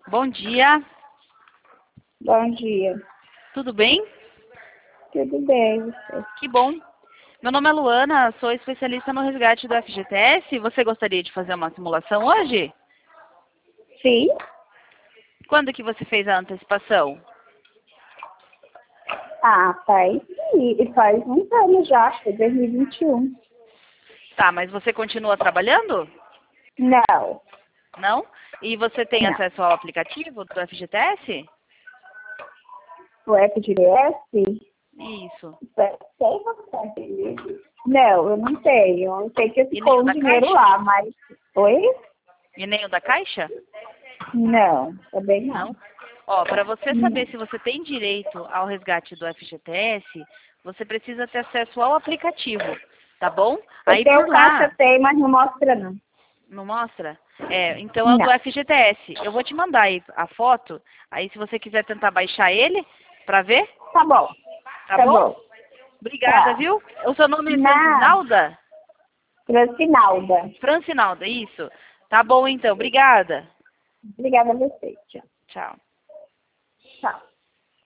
Bom dia, Bom dia. tudo bem? Tudo bem, você? Que bom. Meu nome é Luana, sou especialista no resgate do FGTS. Você gostaria de fazer uma simulação hoje? Sim. Quando que você fez a antecipação? Faz sim. E faz uns anos já, foi 2021. Tá, mas você continua trabalhando? Não, Não? E você tem não. acesso ao aplicativo do FGTS? O FGTS? Isso. Tem você? Não, eu não tenho. Eu sei que E nem ficou o um da dinheiro Caixa? lá, mas... Oi? E nem o da Caixa? Não, também não. Não? Ó, para você Não. saber se você tem direito ao resgate do FGTS, você precisa ter acesso ao aplicativo, tá bom? Eu Aí tenho por caixa, lá, tem, mas não mostra não. não mostra? É, então é o do Não. FGTS. Eu vou te mandar aí a foto, aí se você quiser tentar baixar ele para ver, Tá bom, tá tá bom? bom. Obrigada, Tá. viu? O seu nome é Não, Francinalda? Francinalda. Francinalda, isso. Tá bom então, obrigada. Obrigada a você. Tchau. Tchau. Tchau.